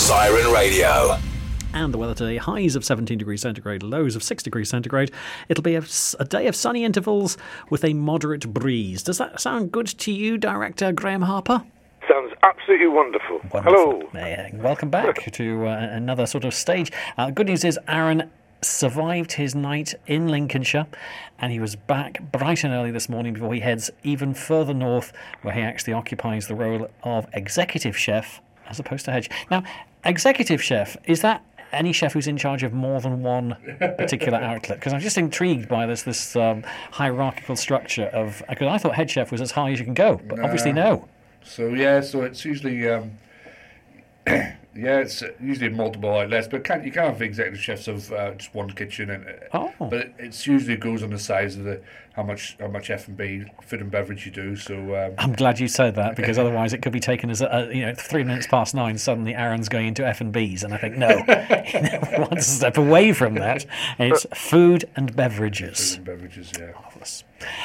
Siren Radio. And the weather today, highs of 17 degrees centigrade, lows of 6 degrees centigrade. It'll be a day of sunny intervals with a moderate breeze. Does that sound good to you, Director Graham Harper? Sounds absolutely wonderful. Wonderful. Hello. Welcome back to another sort of stage. Good news is Aaron survived his night in Lincolnshire, and he was back bright and early this morning before he heads even further north, where he actually occupies the role of executive chef as opposed to head chef. Now, executive chef, is that any chef who's in charge of more than one particular outlet? Because I'm just intrigued by this hierarchical structure of... Because I thought head chef was as high as you can go, but obviously no. So it's usually... it's usually multiple outlets, but you can't have executive chefs of just one kitchen. But it's usually goes on the size of how much F&B, food and beverage you do. So I'm glad you said that, because otherwise it could be taken as 3 minutes past 9. Suddenly Aaron's going into F&Bs, and I think no, he wants to step away from that. It's food and beverages. Food and beverages, yeah. Marvelous.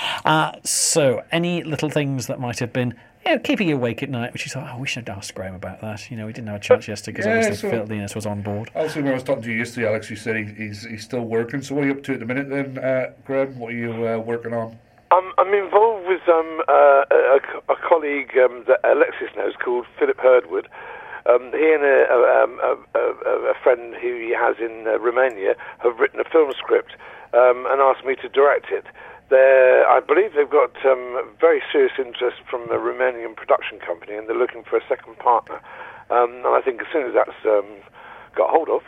So any little things that might have been, keeping you awake at night, which you thought, we should have asked Graham about that. We didn't have a chance yesterday because obviously Phil Linus was on board. Also, when I was talking to you yesterday, Alex, you said he's still working. So what are you up to at the minute then, Graham? What are you working on? I'm involved with a colleague that Alexis knows called Philip Herdwood. He and a friend who he has in Romania have written a film script and asked me to direct it. I believe they've got very serious interest from the Romanian production company, and they're looking for a second partner. And I think as soon as that's got hold of,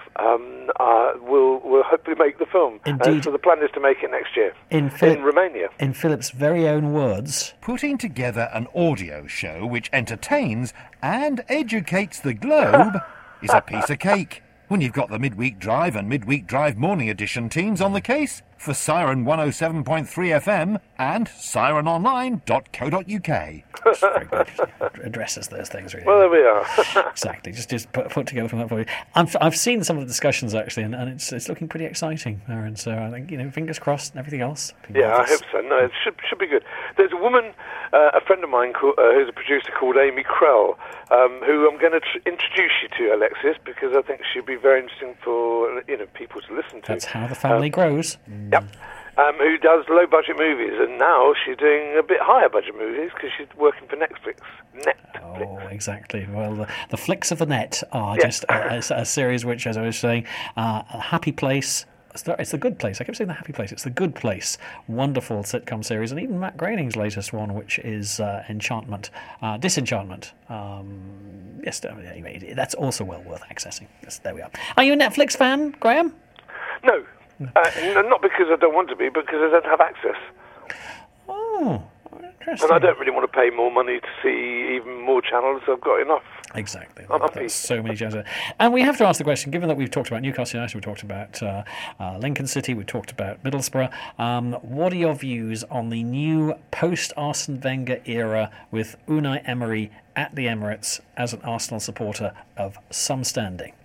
we'll hopefully make the film. Indeed. So the plan is to make it next year in Romania. In Philip's very own words, putting together an audio show which entertains and educates the globe is a piece of cake. When you've got the Midweek Drive and Midweek Drive Morning Edition teams on the case for Siren 107.3 FM and sirenonline.co.uk. Very good. Addresses those things really. Well, there we are. Exactly. Just put together from that for you. I've seen some of the discussions actually, and it's looking pretty exciting, Aaron. So I think fingers crossed and everything else. Yeah, I hope so. No, it should be good. There's a woman, a friend of mine who's a producer called Amy Krell, who I'm going to introduce you to, Alexis, because I think she'd be very interesting for people to listen to. That's how the family grows. Yep. Who does low-budget movies, and now she's doing a bit higher-budget movies because she's working for Netflix. Oh, exactly. Well, the flicks of the net are just a series which, as I was saying, a happy place. It's The Good Place. I kept saying The Happy Place. It's The Good Place. Wonderful sitcom series. And even Matt Groening's latest one, which is Disenchantment. Yes, anyway, that's also well worth accessing. Yes, there we are. Are you a Netflix fan, Graham? No. Not because I don't want to be, but because I don't have access. Oh, interesting. And I don't really want to pay more money to see even more channels. I've got enough. Exactly. There's so many channels. And we have to ask the question, given that we've talked about Newcastle United, we've talked about Lincoln City, we've talked about Middlesbrough, what are your views on the new post-Arsene Wenger era with Unai Emery at the Emirates as an Arsenal supporter of some standing?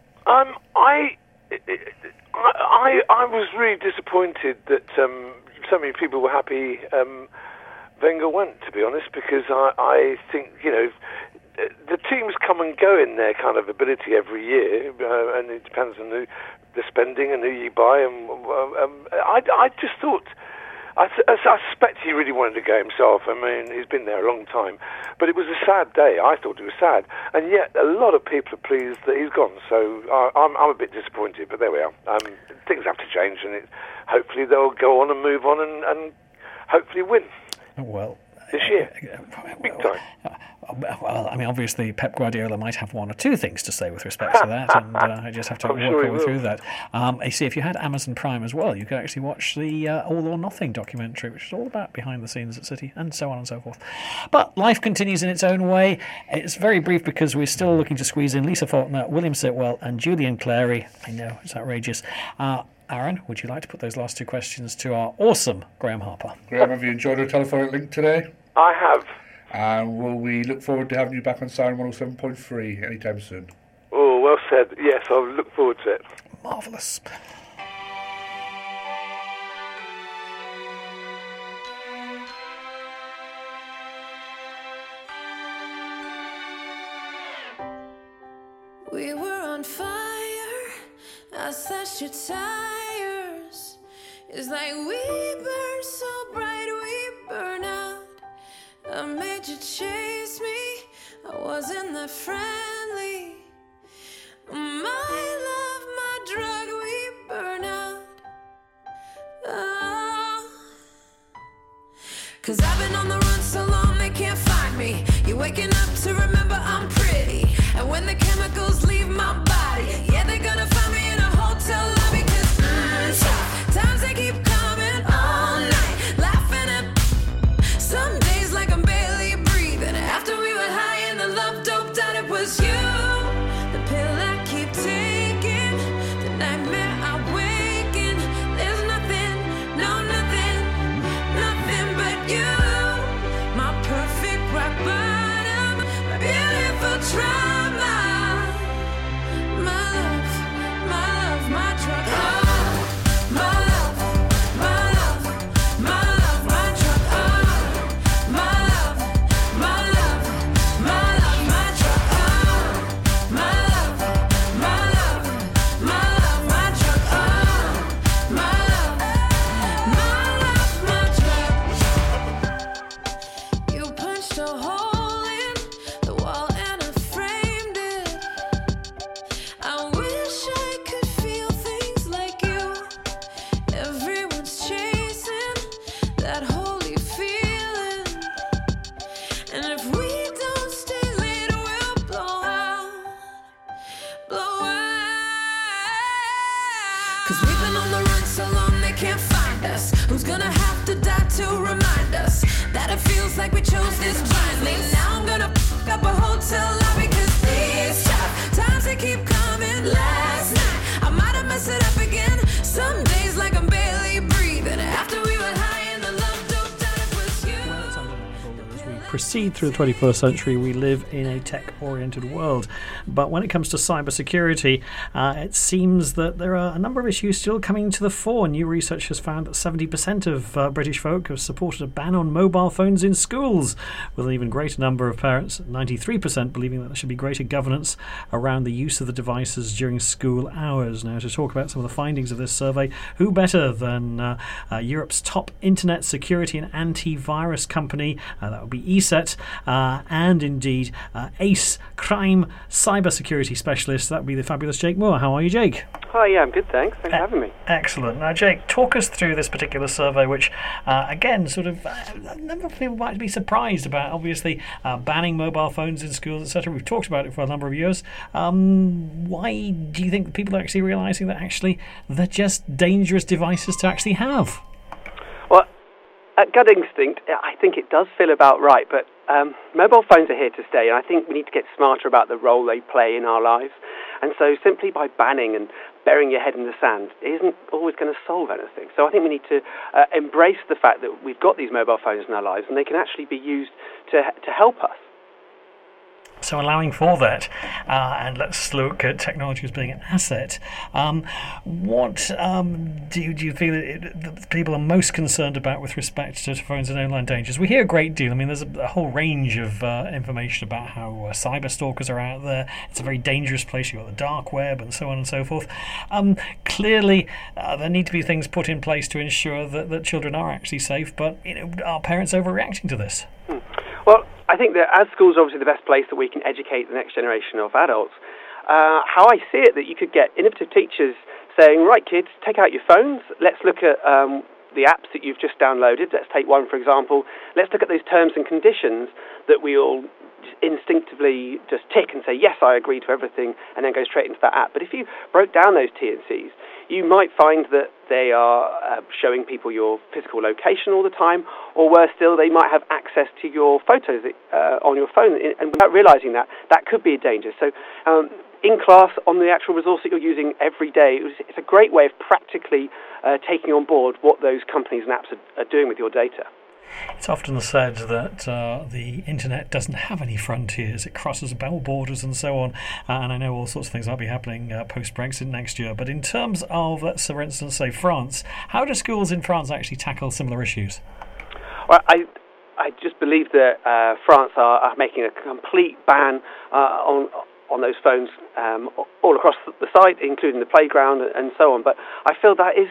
I was really disappointed that so many people were happy Wenger went, to be honest, because I think, the teams come and go in their kind of ability every year, and it depends on the spending and who you buy. And I just thought... I suspect he really wanted to go himself. I mean, he's been there a long time. But it was a sad day. I thought it was sad. And yet, a lot of people are pleased that he's gone. So I'm a bit disappointed, but there we are. Things have to change, and hopefully they'll go on and move on and hopefully win. Well, this year. Big time. Well, I mean, obviously Pep Guardiola might have one or two things to say with respect to that, and I just have to walk all through that. You see, if you had Amazon Prime as well, you could actually watch the All or Nothing documentary, which is all about behind the scenes at City, and so on and so forth. But life continues in its own way. It's very brief because we're still looking to squeeze in Lisa Faulkner, William Sitwell, and Julian Clary. I know, it's outrageous. Aaron, would you like to put those last two questions to our awesome Graham Harper? Graham, have you enjoyed our telephonic link today? I have. And will we look forward to having you back on Siren 107.3 anytime soon? Oh, well said. Yes, I'll look forward to it. Marvellous. We were on on fire. I slashed your tires. It's like we burn so bright, we burn out. I made you chase me. I wasn't that friendly. My love, my drug, we burn out. Oh. 'Cause I've been on the run so long they can't find me. You're waking up to remember I'm pretty. And when the chemicals leave my body, yeah, they're gonna find me in a hotel lobby. 'Cause tough times they keep coming all night. Laughing at some days like I'm barely breathing. After we were high and the love doped out, it was you. The pill I keep taking, the nightmare I wake in. There's nothing, no nothing, nothing but you. My perfect rock bottom, my beautiful trauma. My love, my love, my drug. Oh, my love, my love, my love, my drug. Oh, my love, my love, my love, my drug. Oh, my love, my love, my love, my drug. Oh, my love, my drug. You punched a hole in the wall and I framed it. I wish I could feel things like you. Everyone's chasing that holy feeling. And if we don't stay lit, we'll blow out. Blow out. 'Cause we've been on the run so long they can't find us. Who's gonna have to die to remind us that it feels like we chose this blindly? Now I'm gonna fuck up a hotel lobby. 'Cause these tough times they keep coming. Last night I might have messed it up again. Some days like I'm barely breathing. After we were high and the love doped out, it was you. It's undeniable that as we proceed through the 21st century, we live in a tech-oriented world. But when it comes to cybersecurity, it seems that there are a number of issues still coming to the fore. New research has found that 70% of British folk have supported a ban on mobile phones in schools, with an even greater number of parents, 93%, believing that there should be greater governance around the use of the devices during school hours. Now, to talk about some of the findings of this survey, who better than Europe's top internet security and antivirus company, that would be ESET, and indeed ACE crime cybersecurity specialist, that would be the fabulous Jake Moore. How are you, Jake? Hi, yeah, I'm good, thanks. Thanks for having me. Excellent. Now, Jake, talk us through this particular survey, which, again, sort of, a number of people might be surprised about, obviously, banning mobile phones in schools, etc. We've talked about it for a number of years. Why do you think that people are actually realising that actually they're just dangerous devices to actually have? Well, at gut instinct, I think it does feel about right, but mobile phones are here to stay, and I think we need to get smarter about the role they play in our lives. And so simply by banning and burying your head in the sand isn't always going to solve anything. So I think we need to embrace the fact that we've got these mobile phones in our lives and they can actually be used to help us. So allowing for that, and let's look at technology as being an asset. What do you feel that people are most concerned about with respect to phones and online dangers? We hear a great deal. I mean, there's a whole range of information about how cyber stalkers are out there. It's a very dangerous place. You've got the dark web and so on and so forth. Clearly, there need to be things put in place to ensure that children are actually safe, but are parents overreacting to this? Well, I think that as schools are obviously the best place that we can educate the next generation of adults, how I see it, that you could get innovative teachers saying, right, kids, take out your phones, let's look at the apps that you've just downloaded. Let's take one, for example. Let's look at those terms and conditions that we all instinctively just tick and say, yes, I agree to everything, and then go straight into that app. But if you broke down those T&Cs, you might find that they are showing people your physical location all the time, or worse still, they might have access to your photos on your phone, and without realising that could be a danger. So in class, on the actual resource that you're using every day, it's a great way of practically taking on board what those companies and apps are doing with your data. It's often said that the internet doesn't have any frontiers. It crosses borders and so on. And I know all sorts of things might be happening post-Brexit next year. But in terms of, let's for instance, say France, how do schools in France actually tackle similar issues? Well, I just believe that France are making a complete ban on on those phones all across the site, including the playground and so on. But I feel that is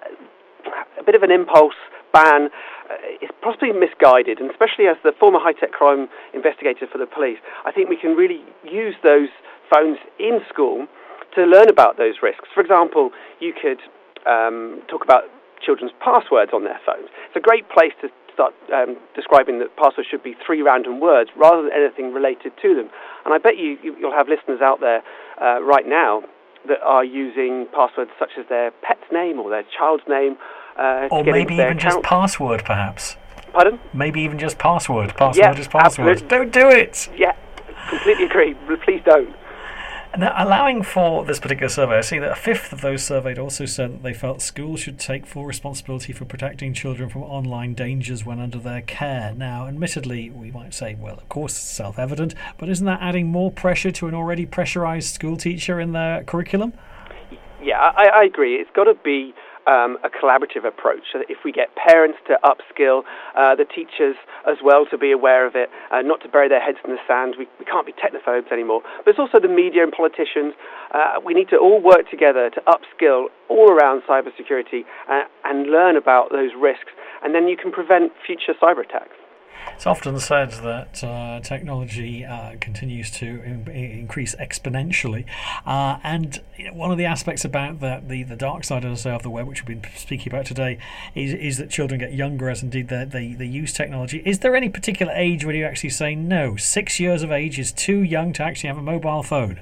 a bit of an impulse ban. It's possibly misguided, and especially as the former high-tech crime investigator for the police, I think we can really use those phones in school to learn about those risks. For example, you could talk about children's passwords on their phones. It's a great place to start describing that passwords should be 3 random words rather than anything related to them. And I bet you'll have listeners out there right now that are using passwords such as their pet's name or their child's name. Or maybe even just password, perhaps. Pardon? Maybe even just password. Password is password. Absolutely. Don't do it! Yeah, completely agree. Please don't. Now, allowing for this particular survey, I see that a fifth of those surveyed also said that they felt schools should take full responsibility for protecting children from online dangers when under their care. Now, admittedly, we might say, well, of course, it's self-evident, but isn't that adding more pressure to an already pressurised school teacher in their curriculum? Yeah, I agree. It's got to be a collaborative approach, so that if we get parents to upskill, the teachers as well to be aware of it, not to bury their heads in the sand. We can't be technophobes anymore. But it's also the media and politicians. We need to all work together to upskill all around cybersecurity and learn about those risks, and then you can prevent future cyber attacks. It's often said that technology continues to increase exponentially, and one of the aspects about the dark side of the web, which we've been speaking about today, is that children get younger as indeed they use technology. Is there any particular age where you actually say, no, 6 years of age is too young to actually have a mobile phone?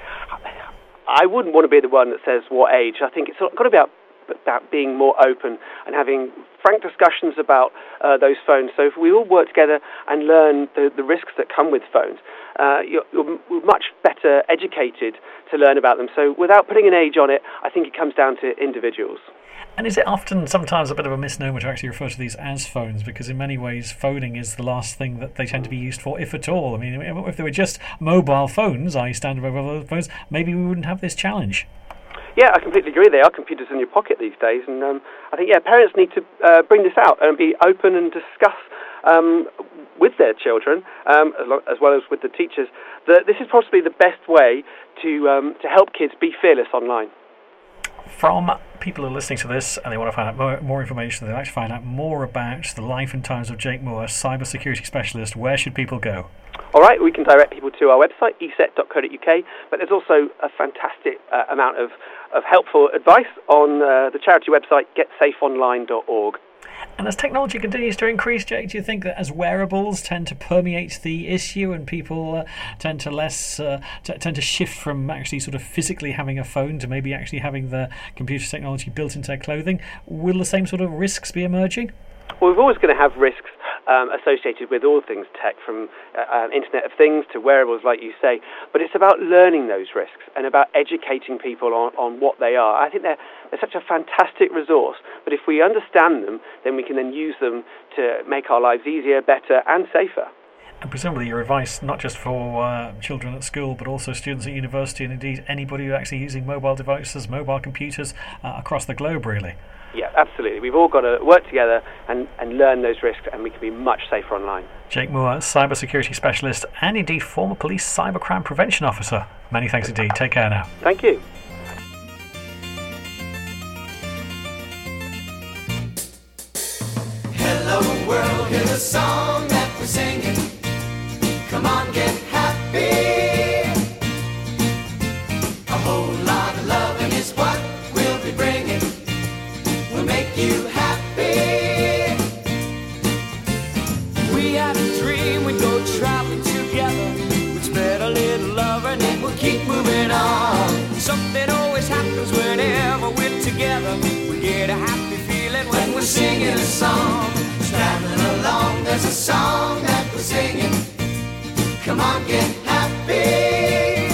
I wouldn't want to be the one that says what age. I think it's got to be about being more open and having frank discussions about those phones. So if we all work together and learn the risks that come with phones, you're much better educated to learn about them. So without putting an age on it, I think it comes down to individuals. And is it often sometimes a bit of a misnomer to actually refer to these as phones? Because in many ways, phoning is the last thing that they tend to be used for, if at all. I mean, if they were just mobile phones, i.e. standard mobile phones, maybe we wouldn't have this challenge. Yeah, I completely agree. They are computers in your pocket these days, and I think parents need to bring this out and be open and discuss with their children, as well as with the teachers, that this is possibly the best way to help kids be fearless online. From people who are listening to this and they want to find out more information, they'd like to find out more about the life and times of Jake Moore, cybersecurity specialist, where should people go? All right, we can direct people to our website, eset.co.uk, but there's also a fantastic amount of helpful advice on the charity website, getsafeonline.org. And as technology continues to increase, Jake, do you think that as wearables tend to permeate the issue and people tend to shift from actually sort of physically having a phone to maybe actually having the computer technology built into their clothing, will the same sort of risks be emerging? Well, we're always going to have risks associated with all things tech, from Internet of Things to wearables, like you say. But it's about learning those risks and about educating people on what they are. I think they're such a fantastic resource. But if we understand them, then we can then use them to make our lives easier, better, and safer. And presumably your advice, not just for children at school, but also students at university, and indeed anybody who's actually using mobile devices, mobile computers across the globe, really. Yeah, absolutely. We've all got to work together and learn those risks, and we can be much safer online. Jake Moore, cybersecurity specialist and indeed former police cybercrime prevention officer. Many thanks indeed. Take care now. Thank you. Hello world, here's a song that we're singing. Come on, get happy. A whole lot of loving is what we'll be bringing. We'll make you happy. We had a dream, we'd go traveling together. We'd spread a little love and then we'll keep moving on. Something always happens whenever we're together. We get a happy feeling when we're singing a song. Traveling along, there's a song that we're singing. Come on, get happy.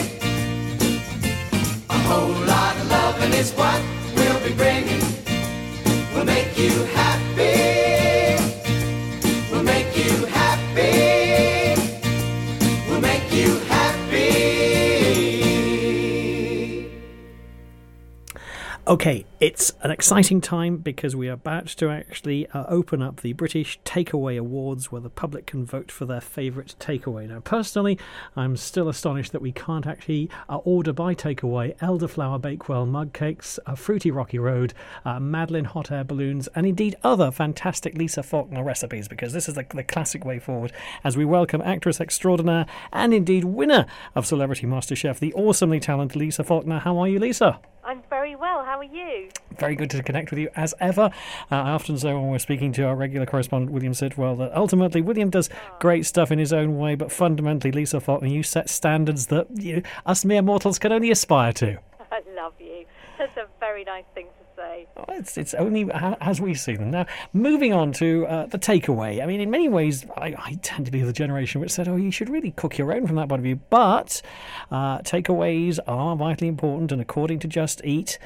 A whole lot of loving is what we'll be bringing. We'll make you happy. We'll make you happy. We'll make you happy. Okay, it's an exciting time because we are about to actually open up the British Takeaway Awards where the public can vote for their favourite takeaway. Now, personally, I'm still astonished that we can't actually order by takeaway Elderflower Bakewell mug cakes, Fruity Rocky Road, Madeline hot air balloons, and indeed other fantastic Lisa Faulkner recipes, because this is the classic way forward as we welcome actress extraordinaire and indeed winner of Celebrity MasterChef, the awesomely talented Lisa Faulkner. How are you, Lisa? I'm very well. How are you? Very good to connect with you as ever. I often say when we're speaking to our regular correspondent William Sitwell that ultimately William does great stuff in his own way, but fundamentally, Lisa Faulkner, you set standards that us mere mortals can only aspire to. I love you. That's a very nice thing to say. Oh, it's only as we see them. Now, moving on to the takeaway. I mean, in many ways, I tend to be the generation which said, you should really cook your own from that point of view. But takeaways are vitally important, and according to Just Eat,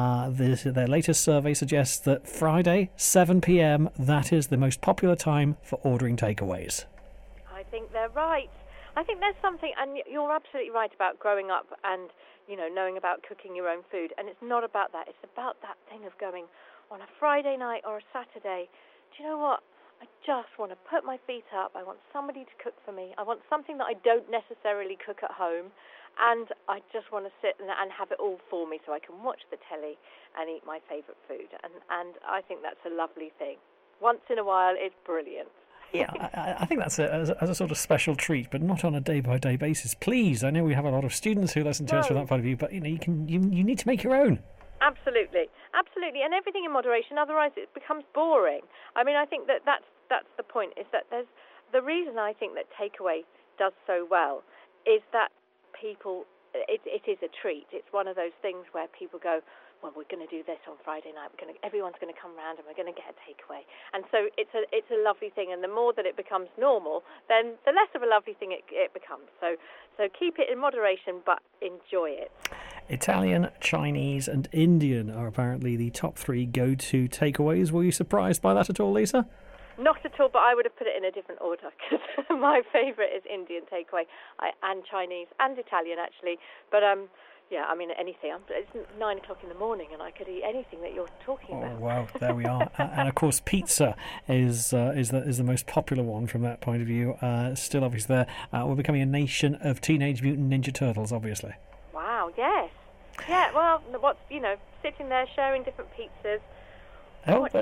their latest survey suggests that Friday, 7 p.m, that is the most popular time for ordering takeaways. I think they're right. I think there's something, and you're absolutely right about growing up and knowing about cooking your own food. And it's not about that. It's about that thing of going on a Friday night or a Saturday. Do you know what? I just want to put my feet up. I want somebody to cook for me. I want something that I don't necessarily cook at home. And I just want to sit and have it all for me so I can watch the telly and eat my favourite food. And I think that's a lovely thing. Once in a while, it's brilliant. Yeah, I think that's as a sort of special treat, but not on a day-by-day basis. Please, I know we have a lot of students who listen to us from that point of view, but you need to make your own. Absolutely, and everything in moderation. Otherwise, it becomes boring. I mean, I think that's the point. Is that there's the reason I think that takeaway does so well is that people. It is a treat. It's one of those things where people go, well, we're going to do this on Friday night. Everyone's going to come round and we're going to get a takeaway. And so it's a lovely thing. And the more that it becomes normal, then the less of a lovely thing it becomes. So keep it in moderation, but enjoy it. Italian, Chinese, and Indian are apparently the top 3 go-to takeaways. Were you surprised by that at all, Lisa? Not at all, but I would have put it in a different order because my favourite is Indian takeaway and Chinese and Italian, actually. But yeah, I mean, anything. It's 9 o'clock in the morning and I could eat anything that you're talking about. Oh, wow, there we are. And of course, pizza is the most popular one from that point of view. Still, obviously, there. We're becoming a nation of Teenage Mutant Ninja Turtles, obviously. Wow, yes. Yeah, well, sitting there sharing different pizzas. Oh, but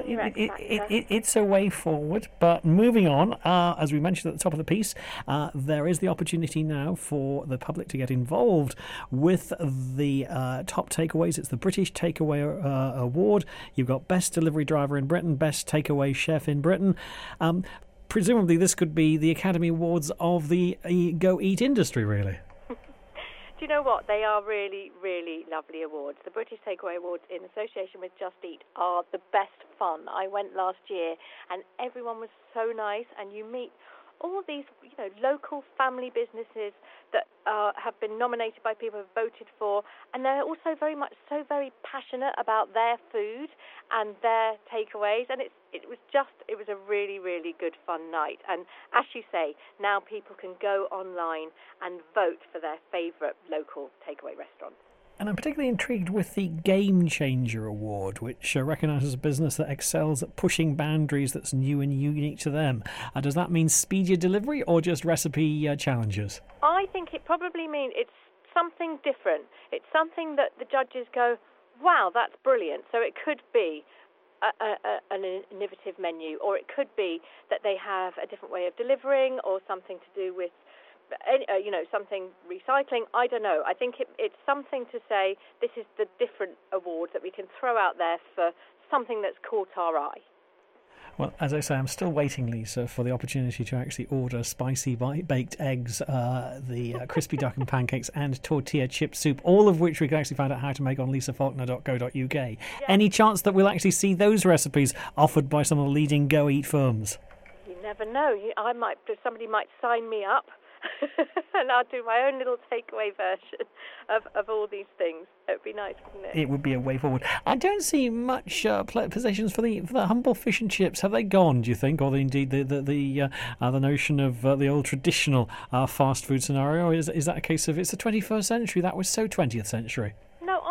it's a way forward. But moving on, as we mentioned at the top of the piece, there is the opportunity now for the public to get involved with the top takeaways. It's the British Takeaway Award. You've got Best Delivery Driver in Britain, Best Takeaway Chef in Britain. Presumably this could be the Academy Awards of the Go Eat industry, really. Do you know what? They are really, really lovely awards. The British Takeaway Awards in association with Just Eat are the best fun. I went last year and everyone was so nice, and you meet all these, local family businesses that have been nominated by people who've voted for, and they're also very passionate about their food and their takeaways, and it was a really, really good fun night. And as you say, now people can go online and vote for their favourite local takeaway restaurant. And I'm particularly intrigued with the Game Changer Award, which recognises a business that excels at pushing boundaries that's new and unique to them. Does that mean speed your delivery or just recipe challenges? I think it probably means it's something different. It's something that the judges go, wow, that's brilliant. So it could be an innovative menu, or it could be that they have a different way of delivering, or something to do with something recycling. I don't know. I think it's something to say this is the different award that we can throw out there for something that's caught our eye. Well, as I say, I'm still waiting, Lisa, for the opportunity to actually order spicy baked eggs, the crispy duck and pancakes, and tortilla chip soup, all of which we can actually find out how to make on lisafaulkner.co.uk. Yes. Any chance that we'll actually see those recipes offered by some of the leading Go Eat firms? You never know. Somebody might sign me up. And I'll do my own little takeaway version of all these things. It would be nice, wouldn't it? It would be a way forward. I don't see much possessions for the humble fish and chips. Have they gone, do you think? Or indeed the notion of the old traditional fast food scenario? Is that a case of it's the 21st century? That was so 20th century. No, I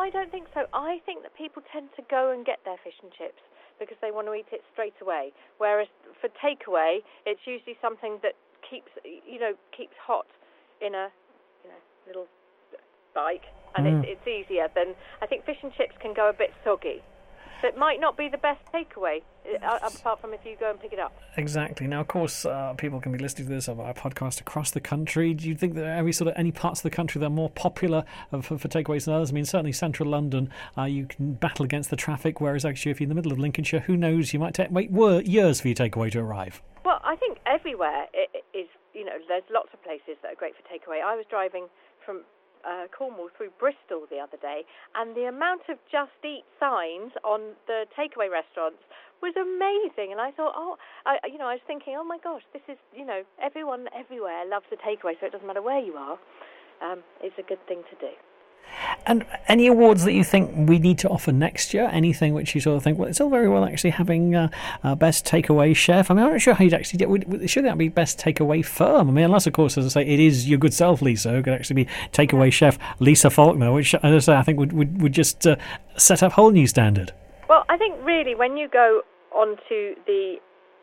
I don't think so. I think that people tend to go and get their fish and chips because they want to eat it straight away. Whereas for takeaway, it's usually something that keeps hot in a little bike, and it's easier than. I think fish and chips can go a bit soggy. So it might not be the best takeaway, apart from if you go and pick it up. Exactly. Now, of course, people can be listening to this on our podcast across the country. Do you think that any parts of the country that are more popular for takeaways than others? I mean, certainly central London, you can battle against the traffic, whereas actually if you're in the middle of Lincolnshire, who knows, you might wait years for your takeaway to arrive. Well, I think everywhere it is, there's lots of places that are great for takeaway. I was driving from Cornwall through Bristol the other day, and the amount of Just Eat signs on the takeaway restaurants was amazing. And I thought, I was thinking, oh my gosh, this is, everyone everywhere loves the takeaway, so it doesn't matter where you are. It's a good thing to do. And any awards that you think we need to offer next year? Anything which you sort of think, well, it's all very well actually having best takeaway chef. I mean, I'm not sure how you'd actually do it. Should that be best takeaway firm? I mean, unless, of course, as I say, it is your good self, Lisa, who could actually be takeaway chef Lisa Faulkner, which, as I say, I think would just set up a whole new standard. Well, I think really when you go onto the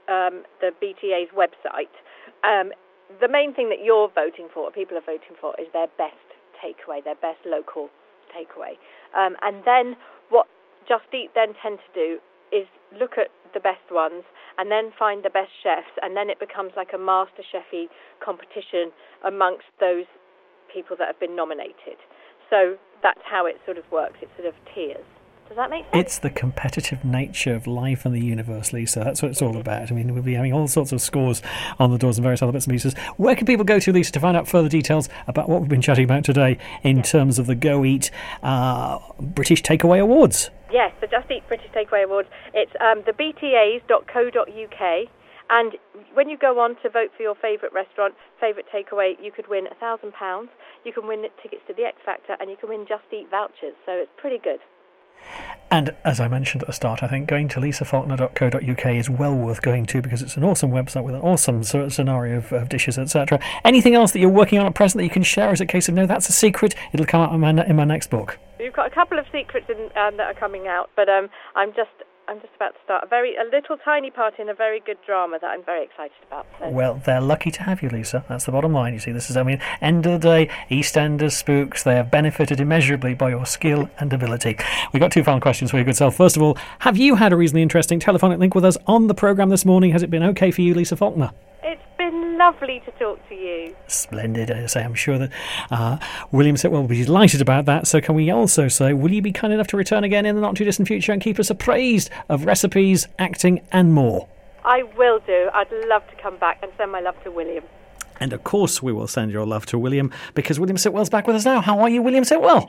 BTA's website, the main thing that you're voting for, or people are voting for, is their best takeaway, their best local takeaway. And then what Just Eat then tend to do is look at the best ones and then find the best chefs, and then it becomes like a Master Chef-y competition amongst those people that have been nominated. So that's how it sort of works. It sort of tiers. Does that make sense? It's the competitive nature of life and the universe, Lisa. That's what it's all about. I mean, we'll be having all sorts of scores on the doors and various other bits and pieces. Where can people go to, Lisa, to find out further details about what we've been chatting about today in terms of the Go Eat British Takeaway Awards? Yes, the Just Eat British Takeaway Awards. It's the btas.co.uk. And when you go on to vote for your favourite restaurant, favourite takeaway, you could win £1,000. You can win tickets to the X Factor, and you can win Just Eat vouchers. So it's pretty good. And as I mentioned at the start, I think going to lisafaulkner.co.uk is well worth going to, because it's an awesome website with an awesome scenario of dishes, etc. Anything else that you're working on at present that you can share? Is it a case of, no, that's a secret, it'll come out in my next book? We've got a couple of secrets that are coming out, but I'm just about to start a little tiny part in a very good drama that I'm very excited about. So. Well, they're lucky to have you, Lisa. That's the bottom line. You see, this is, end of the day, EastEnders spooks. They have benefited immeasurably by your skill and ability. We've got two final questions for your good self. First of all, have you had a reasonably interesting telephonic link with us on the programme this morning? Has it been okay for you, Lisa Faulkner? It's been lovely to talk to you. Splendid. As I say, I'm sure that William Sitwell will be delighted about that. So can we also say, will you be kind enough to return again in the not too distant future and keep us appraised of recipes, acting and more? I will do. I'd love to come back and send my love to William. And of course we will send your love to William, because William Sitwell's back with us now. How are you, William Sitwell?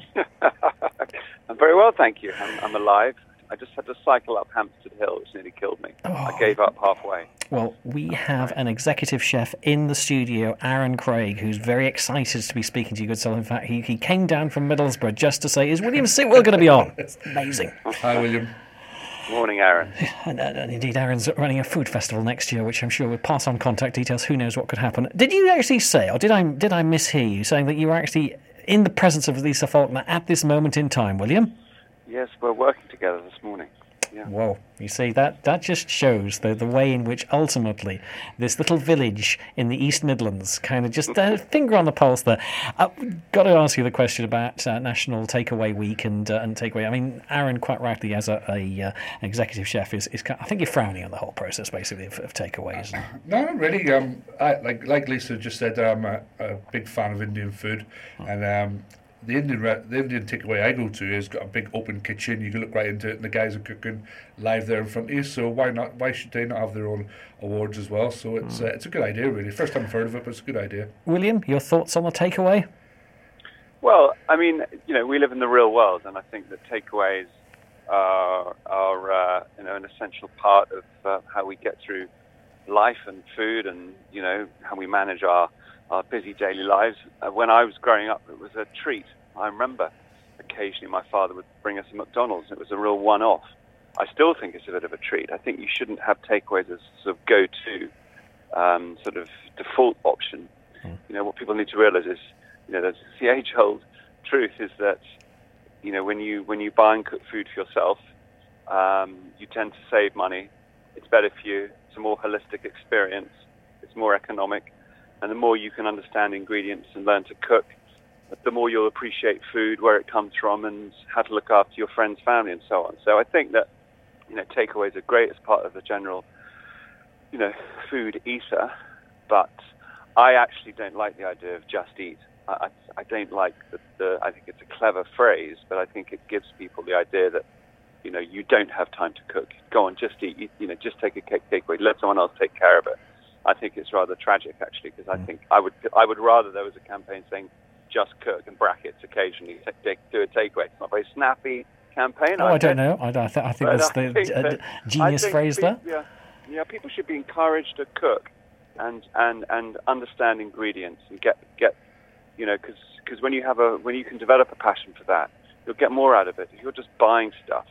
I'm very well, thank you. I'm alive. I just had to cycle up Hampstead Hill, which nearly killed me. Oh. I gave up halfway. Well, we have an executive chef in the studio, Aaron Craig, who's very excited to be speaking to you, good soul. In fact, he came down from Middlesbrough just to say, is William Sitwell going to be on? It's amazing. Hi, William. Morning, Aaron. And indeed, Aaron's running a food festival next year, which I'm sure will pass on contact details. Who knows what could happen. Did you actually say, or did I mishear you, saying that you were actually in the presence of Lisa Faulkner at this moment in time, William? Yes, we're working together this morning. Yeah. Whoa, you see, that just shows the way in which ultimately this little village in the East Midlands kind of just finger on the pulse there. Got to ask you the question about National Takeaway Week and takeaway. I mean, Aaron, quite rightly, as a executive chef, is I think you're frowning on the whole process, basically, of takeaways. No, not really. Like Lisa just said, I'm a big fan of Indian food, and the Indian takeaway I go to has got a big open kitchen. You can look right into it, and the guys are cooking live there in front of you. So why not? Why should they not have their own awards as well? So it's a good idea, really. First time I've heard of it, but it's a good idea. William, your thoughts on the takeaway? Well, I mean, we live in the real world, and I think that takeaways are an essential part of how we get through life and food, and how we manage our busy daily lives. When I was growing up, it was a treat. I remember occasionally my father would bring us a McDonald's, and it was a real one-off. I still think it's a bit of a treat. I think you shouldn't have takeaways as sort of go-to sort of default option. What people need to realize is, the age-old truth is that when you buy and cook food for yourself, you tend to save money. It's better for you. It's a more holistic experience. It's more economic. And the more you can understand ingredients and learn to cook, the more you'll appreciate food, where it comes from, and how to look after your friends, family, and so on. So I think that, takeaways are great as part of the general, food ether. But I actually don't like the idea of just eat. I don't like I think it's a clever phrase, but I think it gives people the idea that, you don't have time to cook. Go on, just eat. Just take a takeaway. Let someone else take care of it. I think it's rather tragic, actually, because I think I would rather there was a campaign saying just cook and brackets occasionally do a takeaway. It's not a very snappy campaign. I don't know. I think that's the genius phrase there. Yeah, people should be encouraged to cook and understand ingredients and get because when you can develop a passion for that, you'll get more out of it. If you're just buying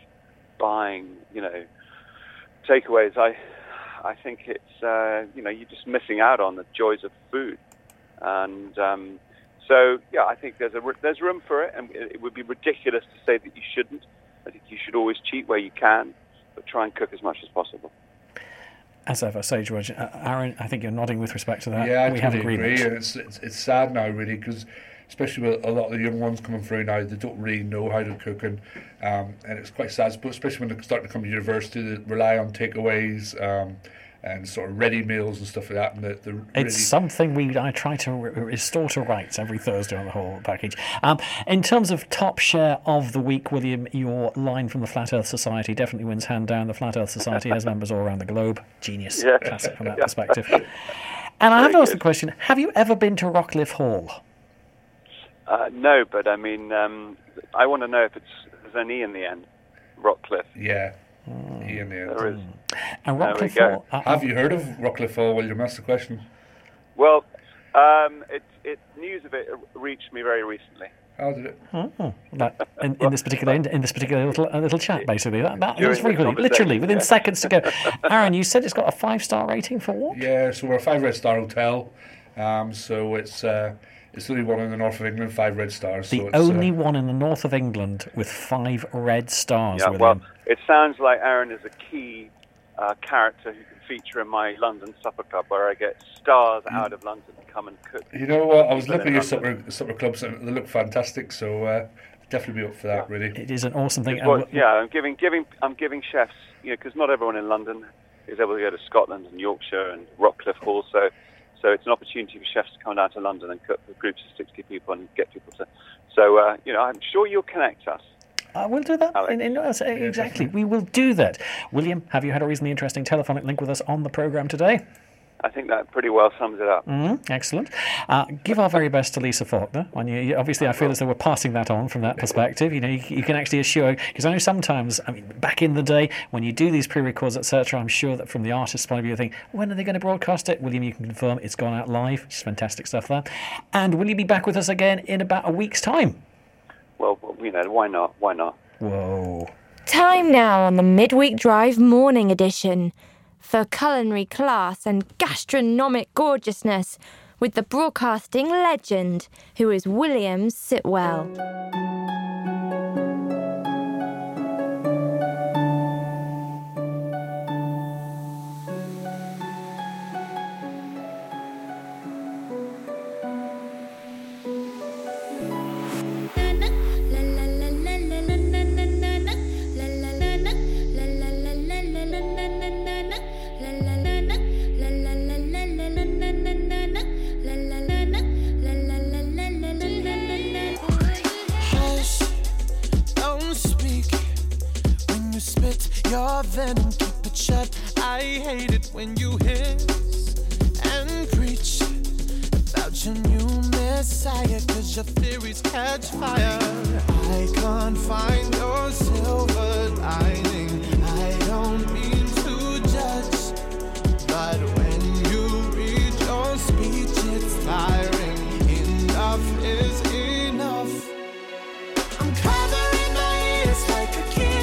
takeaways, I think it's you're just missing out on the joys of food, and so I think there's room for it, and it would be ridiculous to say that you shouldn't. I think you should always cheat where you can, but try and cook as much as possible. As ever, Sage George. Aaron, I think you're nodding with respect to that. Yeah, we totally have agreement. agree, and it's sad now, really, because especially with a lot of the young ones coming through now, they don't really know how to cook, and it's quite sad, especially when they start to come to university, they rely on takeaways and sort of ready meals and stuff like that. And it's really something I try to restore to rights every Thursday on the whole package. In terms of top share of the week, William, your line from the Flat Earth Society definitely wins hand down. The Flat Earth Society has members all around the globe. Genius. Yeah. Classic from that perspective. And I have to ask the question, have you ever been to Rockcliffe Hall? No, but I mean, I want to know if there's an E in the end. Rockcliffe. Yeah. E in the end. There is. And Rockcliffe Hall. Have you heard of Rockcliffe Hall, William? That's the question. Well, news of it reached me very recently. How did it? In this particular little chat, basically. That was very good. Literally within seconds to go. Aaron, you said it's got a 5-star rating for what? Yeah, so we're a 5 red star hotel. So it's the only one in the north of England, 5 red stars. The only one in the north of England with 5 red stars. Yeah, William. well, it sounds like Aaron is a key character who can feature in my London supper club, where I get stars out of London to come and cook. You know what? I was looking at your supper clubs, and they look fantastic. So definitely be up for that. Really, it is an awesome thing. Well, I'm giving chefs, because not everyone in London is able to go to Scotland and Yorkshire and Rockcliffe Hall. So it's an opportunity for chefs to come down to London and cook for groups of 60 people and get people to. So I'm sure you'll connect us. We'll do that. Exactly. We will do that. William, have you had a reasonably interesting telephonic link with us on the programme today? I think that pretty well sums it up. Excellent. Give our very best to Lisa Faulkner. Obviously, I feel as though we're passing that on from that perspective. You can actually assure, because I know sometimes, back in the day, when you do these pre-records, etc., I'm sure that from the artist's point of view, you think, when are they going to broadcast it? William, you can confirm it's gone out live. It's fantastic stuff there. And will you be back with us again in about a week's time? Well, why not? Why not? Whoa. Time now on the Midweek Drive Morning Edition for culinary class and gastronomic gorgeousness with the broadcasting legend, who is William Sitwell. Your venom, keep it shut. I hate it when you hiss and preach about your new messiah, 'cause your theories catch fire. I can't find your silver lining. I don't mean to judge, but when you read your speech, it's tiring. Enough is enough. I'm covering my ears like a kid.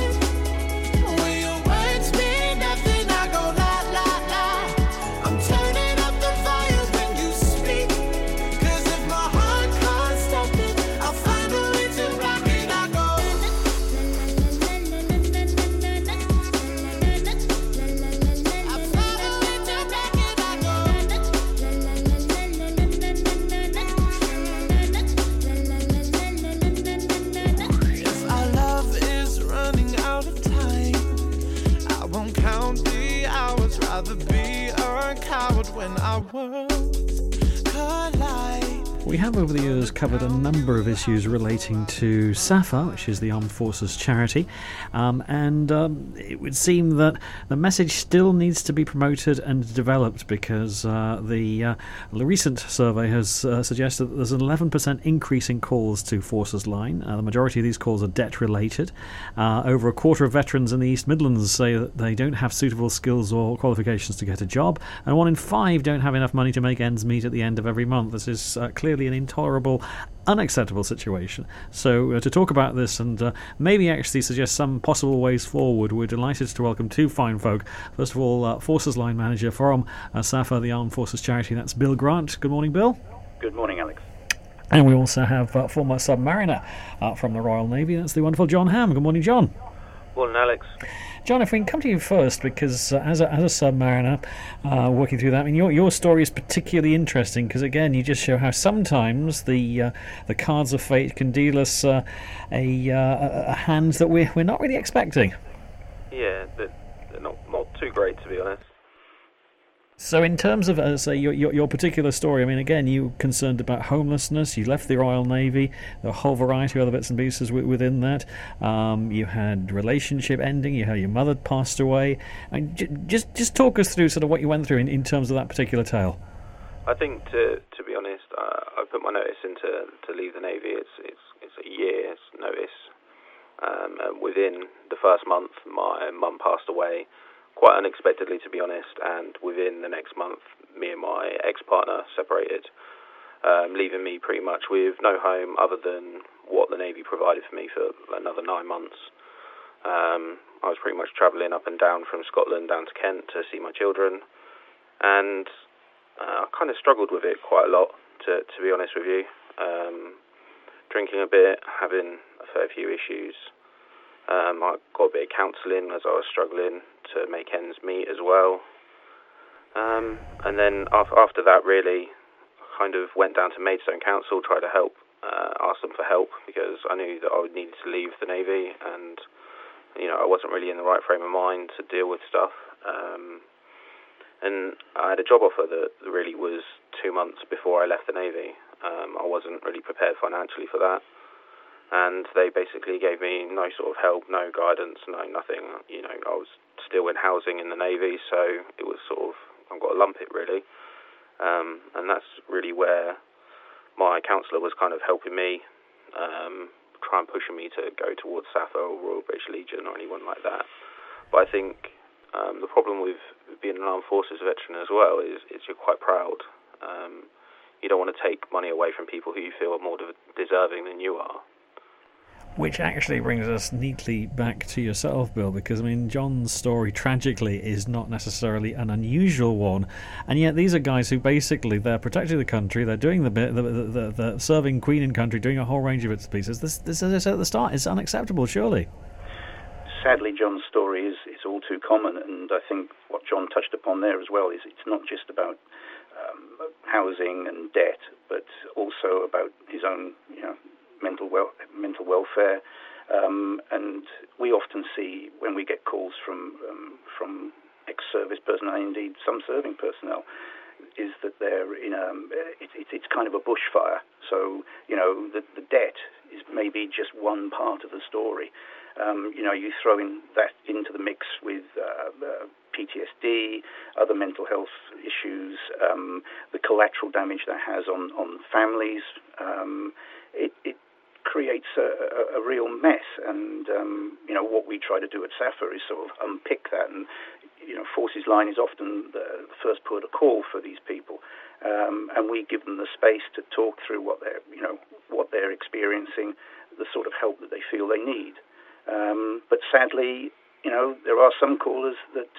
when our worlds collide. We have over the years covered a number of issues relating to SAFA, which is the Armed Forces charity, and it would seem that the message still needs to be promoted and developed, because the recent survey has suggested that there's an 11% increase in calls to Forces Line. The majority of these calls are debt related. Over a quarter of veterans in the East Midlands say that they don't have suitable skills or qualifications to get a job, and 1 in 5 don't have enough money to make ends meet at the end of every month. This is clearly an intolerable, unacceptable situation. So to talk about this and maybe actually suggest some possible ways forward, we're delighted to welcome two fine folk. First of all, Forces Line Manager from SAFA, the Armed Forces charity, that's Bill Grant. Good morning, Bill. Good morning, Alex. And we also have former submariner from the Royal Navy, that's the wonderful John Ham. Good morning, John. Morning, Alex. John, if we can come to you first, because as a submariner working through that, I mean, your story is particularly interesting because, again, you just show how sometimes the cards of fate can deal us a hand that we're not really expecting. Yeah, they're not too great, to be honest. So in terms of, say, your particular story, I mean, again, you were concerned about homelessness, you left the Royal Navy, a whole variety of other bits and pieces within that. You had relationship ending, you had your mother passed away. I mean, just talk us through sort of what you went through in terms of that particular tale. I think, to be honest, I put my notice in to leave the Navy. It's a year's notice. And within the first month, my mum passed away. Quite unexpectedly, to be honest, and within the next month, me and my ex-partner separated, leaving me pretty much with no home other than what the Navy provided for me for another 9 months. I was pretty much travelling up and down from Scotland down to Kent to see my children, and I kind of struggled with it quite a lot, to be honest with you. Drinking a bit, having a fair few issues. I got a bit of counselling as I was struggling to make ends meet as well. And then after that, really, I kind of went down to Maidstone Council, tried to help, ask them for help, because I knew that I would need to leave the Navy, and I wasn't really in the right frame of mind to deal with stuff. And I had a job offer that really was 2 months before I left the Navy. I wasn't really prepared financially for that. And they basically gave me no sort of help, no guidance, no nothing. I was still in housing in the Navy, so it was sort of, I've got to lump it really. And that's really where my counsellor was kind of helping me, try and pushing me to go towards SAFA or Royal British Legion or anyone like that. But I think the problem with being an Armed Forces veteran as well is you're quite proud. You don't want to take money away from people who you feel are more deserving than you are. Which actually brings us neatly back to yourself, Bill, because, I mean, John's story, tragically, is not necessarily an unusual one, and yet these are guys who basically, they're protecting the country, they're doing the serving Queen and country, doing a whole range of bits and pieces. This, as I said at the start, is unacceptable, surely. Sadly, John's story is all too common, and I think what John touched upon there as well is it's not just about housing and debt, but also about his own, mental welfare, and we often see when we get calls from ex-service personnel, indeed some serving personnel, is that they're in it's kind of a bushfire. So the debt is maybe just one part of the story. You throw in that into the mix with PTSD, other mental health issues, the collateral damage that has on families. It creates a real mess, and what we try to do at SAFA is sort of unpick that, and Forces Line is often the first port of call for these people, and we give them the space to talk through what they're experiencing, the sort of help that they feel they need. But sadly, there are some callers that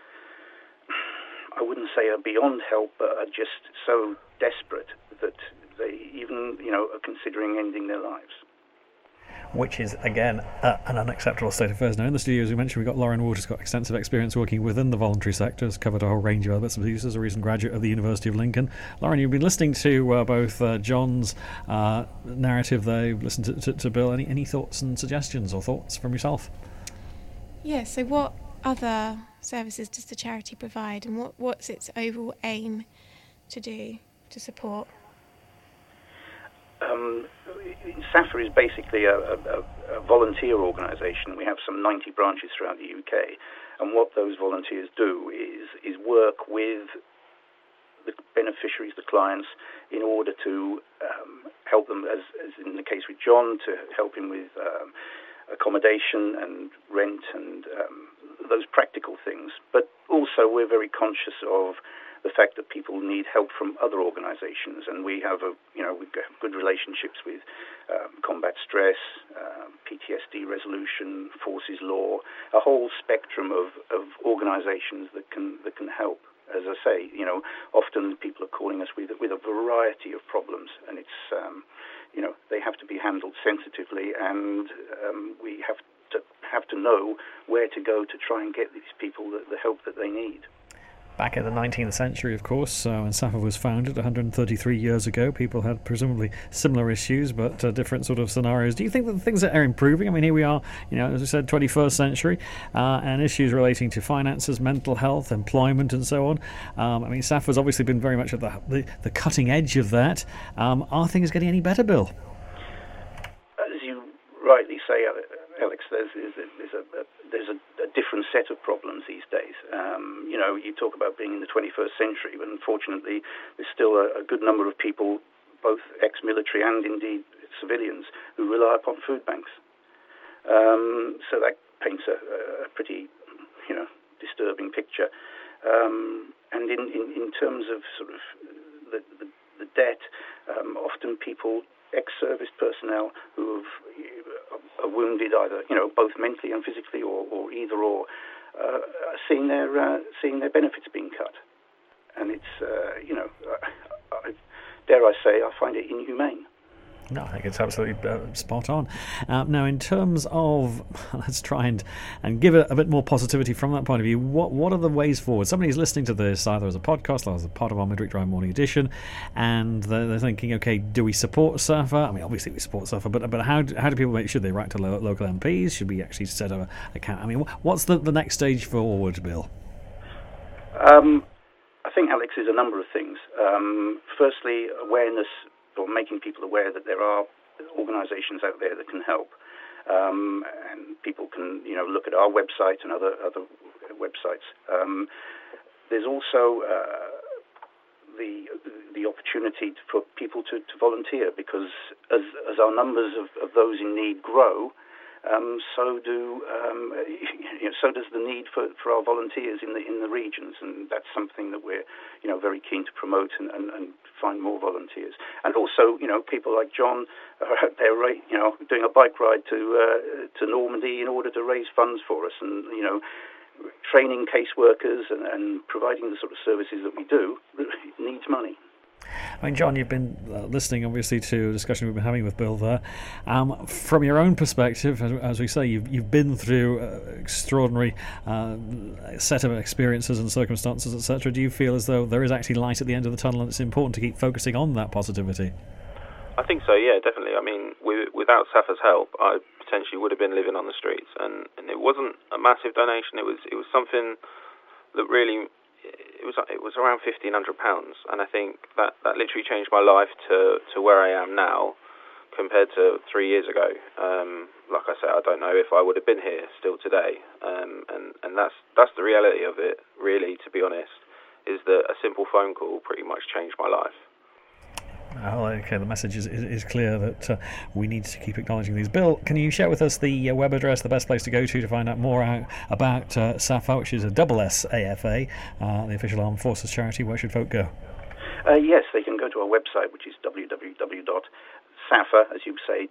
I wouldn't say are beyond help, but are just so desperate that they even, are considering ending their lives. Which is, again, an unacceptable state of affairs. Now, in the studio, as we mentioned, we've got Lauren Wood, who's got extensive experience working within the voluntary sector, has covered a whole range of other bits and pieces, a recent graduate of the University of Lincoln. Lauren, you've been listening to both John's narrative there, you've listened to Bill. Any thoughts and suggestions or thoughts from yourself? Yeah, so what other services does the charity provide, and what's its overall aim to do to support? SAFA is basically a volunteer organisation. We have some 90 branches throughout the UK, and what those volunteers do is work with the beneficiaries, the clients, in order to help them, as in the case with John, to help him with accommodation and rent and those practical things. But also we're very conscious of the fact that people need help from other organisations, and we have we've got good relationships with Combat Stress, PTSD Resolution, Forces Law, a whole spectrum of organisations that can help. As I say, often people are calling us with a variety of problems, and it's they have to be handled sensitively, and we have to know where to go to try and get these people the help that they need. Back in the 19th century, of course, when SAFA was founded 133 years ago, people had presumably similar issues, but different sort of scenarios. Do you think that things are improving? I mean, here we are, as I said, 21st century, and issues relating to finances, mental health, employment, and so on. SAFA's obviously been very much at the cutting edge of that. Are things getting any better, Bill? As you rightly say, Alex, there's a different set of problems these days. You talk about being in the 21st century, but unfortunately there's still a good number of people, both ex-military and indeed civilians, who rely upon food banks. So that paints a pretty, disturbing picture. And in terms of sort of the debt, often people, ex-service personnel who are wounded either, both mentally and physically, or either or, are seeing their benefits being cut, and it's dare I say, I find it inhumane. No, I think it's absolutely spot on. Now, in terms of, let's try and give it a bit more positivity from that point of view, what are the ways forward? Somebody's listening to this either as a podcast or as a part of our Midweek Drive Morning Edition, and they're thinking, okay, do we support SAFA? I mean, obviously we support SAFA, but how do people make, should they write to local MPs? Should we actually set up an account? I mean, what's the next stage forward, Bill? I think, Alex, is a number of things. Firstly, awareness, or making people aware that there are organisations out there that can help, and people can, look at our website and other websites. There's also the opportunity for people to volunteer, because as our numbers of those in need grow, so does the need for our volunteers in the regions, and that's something that we're very keen to promote and find more volunteers. And also people like John are out there doing a bike ride to Normandy in order to raise funds for us, and training caseworkers and providing the sort of services that we do needs money. I mean, John, you've been listening, obviously, to a discussion we've been having with Bill there. From your own perspective, as we say, you've been through extraordinary set of experiences and circumstances, etc. Do you feel as though there is actually light at the end of the tunnel, and it's important to keep focusing on that positivity? I think so, yeah, definitely. I mean, without SAFA's help, I potentially would have been living on the streets, and it wasn't a massive donation. It was something that really... It was around £1,500, and I think that literally changed my life to where I am now compared to 3 years ago. Like I said, I don't know if I would have been here still today, and that's the reality of it, really, to be honest, is that a simple phone call pretty much changed my life. Oh, okay, the message is clear that we need to keep acknowledging these. Bill, can you share with us the web address, the best place to go to find out more about SAFA, which is a SSAFA, the official armed forces charity? Where should folk go? Yes, they can go to our website, which is www.safa, as you say,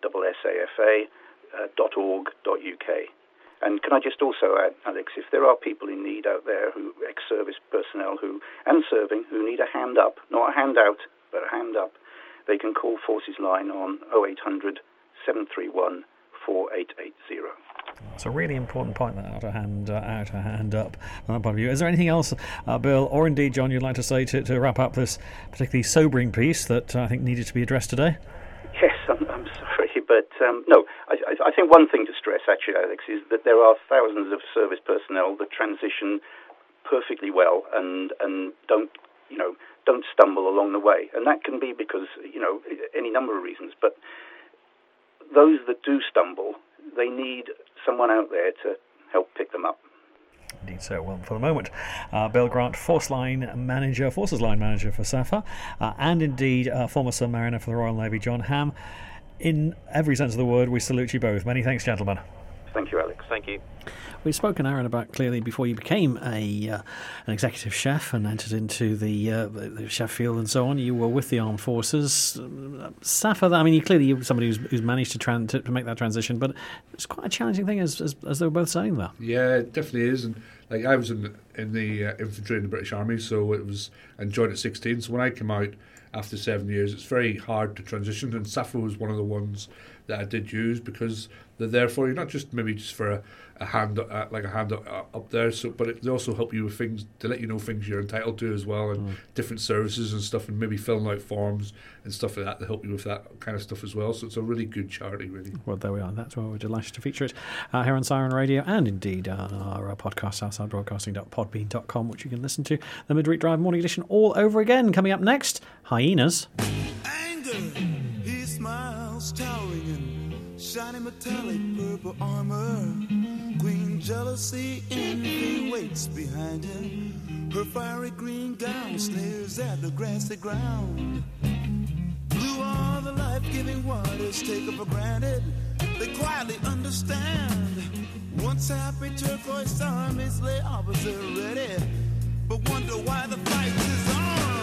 SSAFA.org.uk. And can I just also add, Alex, if there are people in need out there, ex-service personnel and serving, who need a hand up, not a handout, but a hand up, they can call Forces Line on 0800 731 4880. It's a really important point, that out a hand up from that point of view. Is there anything else, Bill, or indeed John, you'd like to say to wrap up this particularly sobering piece that I think needed to be addressed today? Yes, I'm sorry, but no, I think one thing to stress, actually, Alex, is that there are thousands of service personnel that transition perfectly well and don't stumble along the way, and that can be because any number of reasons. But those that do stumble, they need someone out there to help pick them up. Indeed so. Well, for the moment, Bill Grant, Forces Line Manager for SAFA, and indeed former submariner for the Royal Navy, John Ham. In every sense of the word, we salute you both. Many thanks, gentlemen. Thank you, Alex. Thank you. We've spoken, Aaron, about clearly before you became an executive chef and entered into the chef field and so on. You were with the armed forces. SAFA, I mean, you're somebody who's managed to make that transition, but it's quite a challenging thing, as they were both saying there. Yeah, it definitely is. And like I was in the infantry in the British Army, so it was, and joined at 16. So when I came out after 7 years, it's very hard to transition. And SAFA was one of the ones that I did use because they're there for you, not just maybe just for a hand up there. So, but they also help you with things to let you know things you're entitled to as well, and different services and stuff, and maybe filling out forms and stuff like that to help you with that kind of stuff as well. So it's a really good charity, really. Well, there we are. That's why we're delighted to feature it here on Siren Radio, and indeed our podcast, outsidebroadcasting.podbean.com, which you can listen to the Midweek Drive Morning Edition all over again. Coming up next, hyenas. Anger, he smiles, towering in shiny metallic purple armor. Queen jealousy, envy waits behind him. Her fiery green gown sneers at the grassy ground. Blue are the life-giving waters taken for granted. They quietly understand. Once happy turquoise armies lay opposite ready, but wonder why the fight is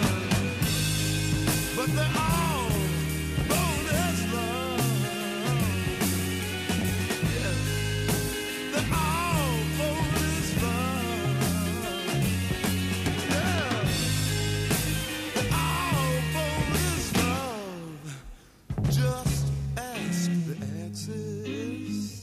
on. But they're all bold as love. Yeah. They're all bold as love. Yeah. They're all bold as love. Just ask the Axis.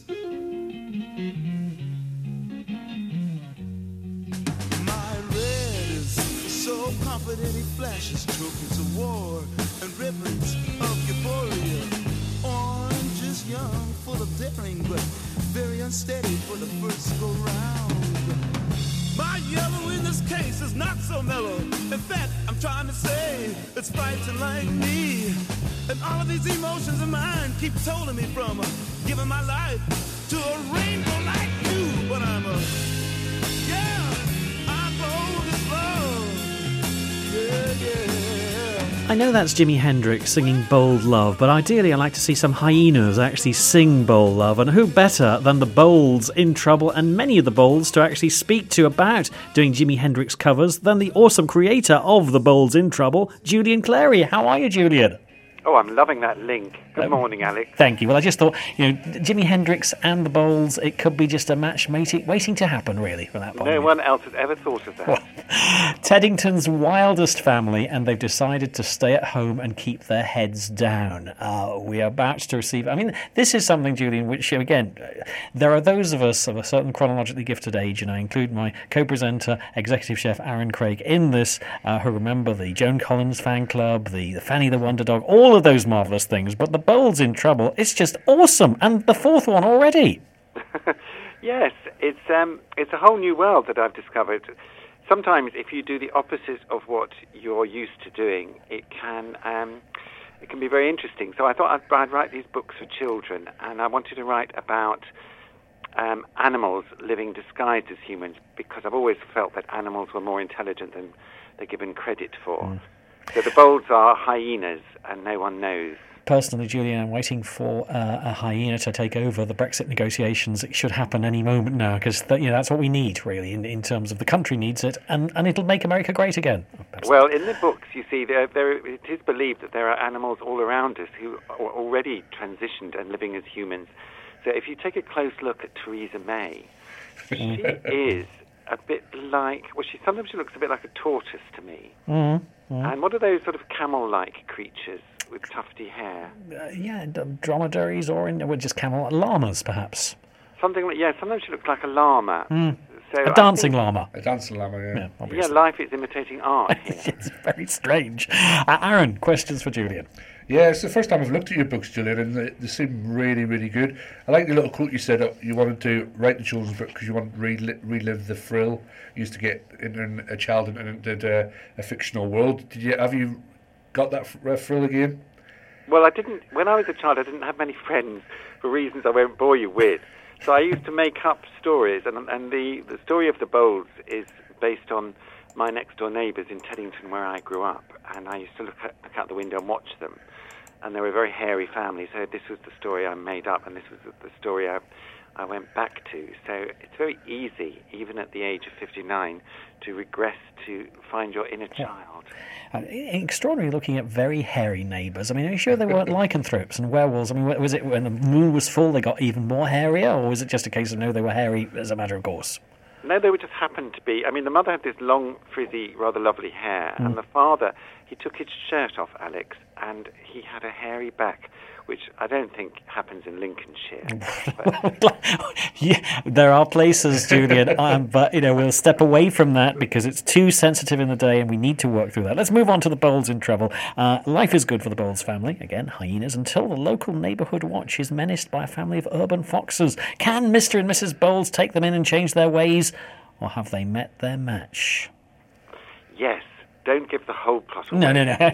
My red is so confident he flashes trophies of war and ribbons of euphoria. Orange is young, full of daring, but very unsteady for the first go round. My yellow in this case is not so mellow. In fact, I'm trying to say it's fighting like me. And all of these emotions of mine keep holding me from giving my life to a rainbow like you. But I'm bold as love. Yeah. I know that's Jimi Hendrix singing Bold Love, but ideally I'd like to see some hyenas actually sing Bold Love, and who better than the Bolds in Trouble, and many of the Bolds to actually speak to about doing Jimi Hendrix covers than the awesome creator of the Bolds in Trouble, Julian Clary. How are you, Julian? Oh, I'm loving that link. Good morning, Alex. Thank you. Well, I just thought, Jimi Hendrix and the Bolds, it could be just a match waiting to happen, really, from that point. No one else has ever thought of that. Well, Teddington's wildest family, and they've decided to stay at home and keep their heads down. We are about to receive... I mean, this is something, Julian, which, again, there are those of us of a certain chronologically gifted age, and I include my co-presenter, executive chef Aaron Craig, in this, who remember the Joan Collins fan club, the Fanny the Wonder Dog, all of those marvellous things, but the Bolds in Trouble, it's just awesome, and the fourth one already. Yes, it's a whole new world that I've discovered. Sometimes if you do the opposite of what you're used to doing, it can be very interesting. So I thought I'd write these books for children, and I wanted to write about animals living disguised as humans, because I've always felt that animals were more intelligent than they're given credit for. So the Bolds are hyenas, and no one knows. Personally, Julian, I'm waiting for a hyena to take over the Brexit negotiations. It should happen any moment now, because that's what we need, really, in terms of the country needs it, and it'll make America great again. Well, in the books, you see, it is believed that there are animals all around us who are already transitioned and living as humans. So if you take a close look at Theresa May, she is a bit like... Well, sometimes she looks a bit like a tortoise to me. And what are those sort of camel-like creatures with tufty hair? Dromedaries, or just llamas, perhaps. Something like, sometimes she looks like a llama. So a dancing llama. A dancing llama, yeah. Yeah, obviously. life is imitating art here. It's very strange. Aaron, questions for Julian? Yeah, it's the first time I've looked at your books, Julian, and they seem really, really good. I like the little quote you said, you wanted to write the children's book because you wanted to relive the thrill you used to get in a child into a fictional world. Have you got that thrill again? Well, I didn't. When I was a child, I didn't have many friends for reasons I won't bore you with. So I used to make up stories, and the story of the Bowls is based on my next-door neighbours in Teddington, where I grew up, and I used to look out the window and watch them. And they were a very hairy family, so this was the story I made up, and this was the story I went back to. So it's very easy, even at the age of 59, to regress to find your inner child. Extraordinary looking at very hairy neighbours. I mean, are you sure they weren't lycanthropes and werewolves? I mean, was it when the moon was full they got even more hairier, or was it just a case of no, they were hairy as a matter of course? No, they would just happen to be. I mean, the mother had this long, frizzy, rather lovely hair, and the father, he took his shirt off, Alex, and he had a hairy back, which I don't think happens in Lincolnshire. Yeah, there are places, Julian, but we'll step away from that because it's too sensitive in the day, and we need to work through that. Let's move on to the Bowls in trouble. Life is good for the Bowls family. Again, hyenas, until the local neighbourhood watch is menaced by a family of urban foxes. Can Mr. and Mrs. Bowls take them in and change their ways, or have they met their match? Yes. Don't give the whole plot away.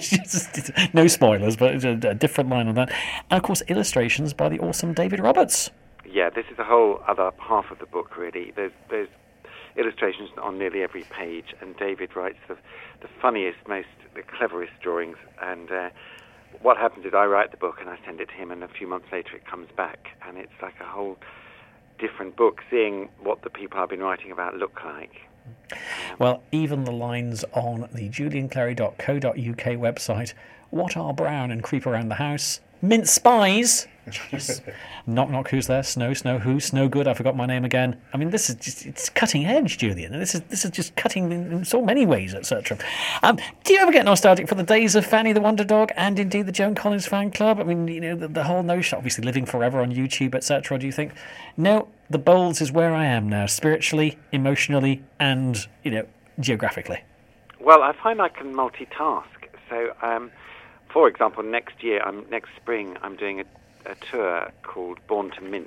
No. No spoilers, but it's a different line on that. And, of course, illustrations by the awesome David Roberts. Yeah, this is the whole other half of the book, really. There's illustrations on nearly every page, and David writes the funniest, the cleverest drawings. And what happens is I write the book and I send it to him, and a few months later it comes back, and it's like a whole different book, seeing what the people I've been writing about look like. Well, even the lines on the julianclery.co.uk website, what are brown and creep around the house? Mince spies! Knock, knock, who's there? Snow, who? Snow good, I forgot my name again. I mean, this is just, it's cutting edge, Julian. This is just cutting in so many ways, etc. Do you ever get nostalgic for the days of Fanny the Wonder Dog and indeed the Joan Collins fan club? I mean, the whole notion, obviously living forever on YouTube, etc. Do you think, no, the Bowls is where I am now, spiritually, emotionally, and, geographically? Well, I find I can multitask. So, for example, next spring, I'm doing a tour called Born to Mince.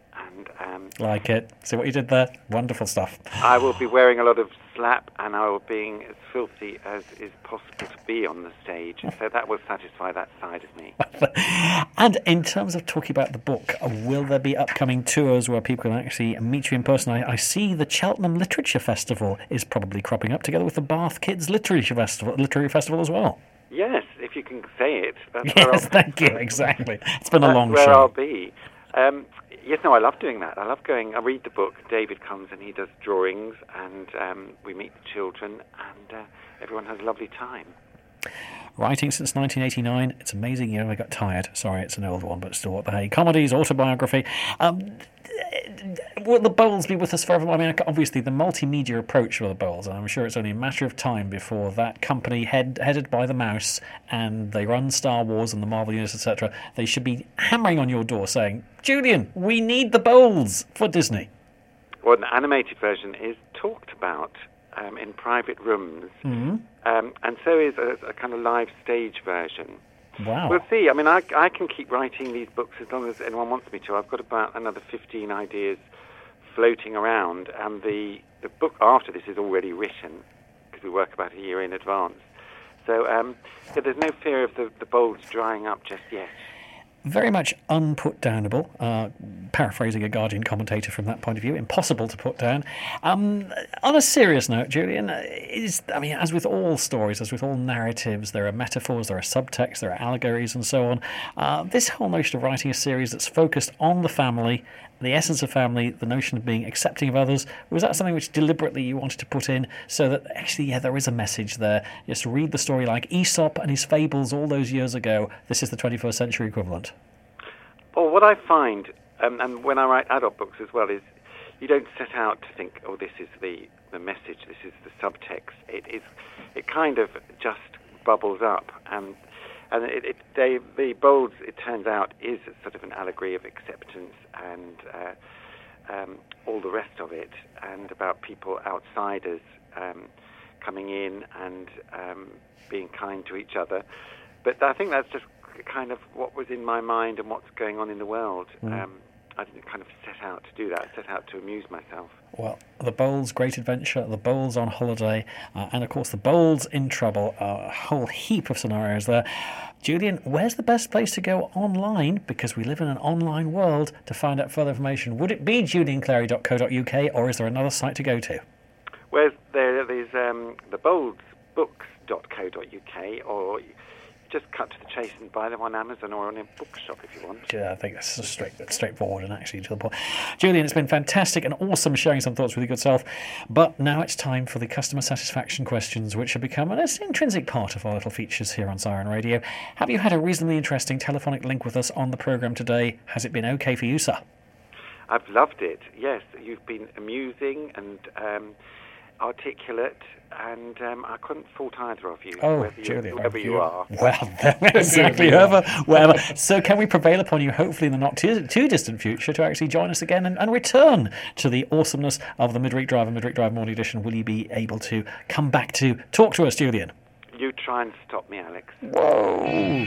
And like it. See what you did there? Wonderful stuff. I will be wearing a lot of slap, and I will be as filthy as is possible to be on the stage. So that will satisfy that side of me. And in terms of talking about the book, will there be upcoming tours where people can actually meet you in person? I see the Cheltenham Literature Festival is probably cropping up, together with the Bath Kids Literary Festival as well. Yes, if you can say it. Yes, thank you, exactly. It's been a long show. That's where I'll be. Yes, no, I love doing that. I love going, I read the book, David comes and he does drawings, and we meet the children, and everyone has a lovely time. Writing since 1989, it's amazing you never got tired. Sorry, it's an old one, but still, what the hey. Comedies, autobiography. Will the Bowls be with us forever? I mean, obviously, the multimedia approach for the Bowls, and I'm sure it's only a matter of time before that company headed by the mouse, and they run Star Wars and the Marvel Universe, etc., they should be hammering on your door saying, Julian, we need the Bowls for Disney. Well, an animated version is talked about in private rooms, and so is a kind of live stage version. Wow. We'll see. I mean, I can keep writing these books as long as anyone wants me to. I've got about another 15 ideas floating around, and the book after this is already written, because we work about a year in advance. So there's no fear of the Bowls drying up just yet. Very much unputdownable, paraphrasing a Guardian commentator from that point of view, impossible to put down. On a serious note, Julian, as with all stories, as with all narratives, there are metaphors, there are subtexts, there are allegories and so on. This whole notion of writing a series that's focused on the family, the essence of family, the notion of being accepting of others, was that something which deliberately you wanted to put in so that actually, there is a message there? Just read the story like Aesop and his fables all those years ago. This is the 21st century equivalent. Well, what I find, and when I write adult books as well, is you don't set out to think, oh, this is the message, this is the subtext. It kind of just bubbles up, and the Bowls, it turns out, is sort of an allegory of acceptance and all the rest of it, and about people, outsiders, coming in and being kind to each other. But I think that's just kind of what was in my mind and what's going on in the world. I didn't kind of set out to do that. I set out to amuse myself. Well, the Bowls Great Adventure, the Bowls on Holiday, and of course the Bowls in Trouble, a whole heap of scenarios there. Julian, where's the best place to go online, because we live in an online world, to find out further information? Would it be julianclary.co.uk, or is there another site to go to? Well, there's the bowlsbooks.co.uk, or just cut to the chase and buy them on Amazon or on a bookshop if you want. Yeah, I think that's straightforward and actually to the point. Julian, it's been fantastic and awesome sharing some thoughts with your good self. But now it's time for the customer satisfaction questions, which have become an intrinsic part of our little features here on Siren Radio. Have you had a reasonably interesting telephonic link with us on the programme today? Has it been okay for you, sir? I've loved it, yes. You've been amusing and articulate, and I couldn't fault either of you, whoever you are. Well, exactly, whoever. So can we prevail upon you, hopefully in the not too distant future, to actually join us again and return to the awesomeness of the Midweek Drive and Midweek Drive Morning Edition? Will you be able to come back to talk to us, Julian? You try and stop me, Alex. Whoa!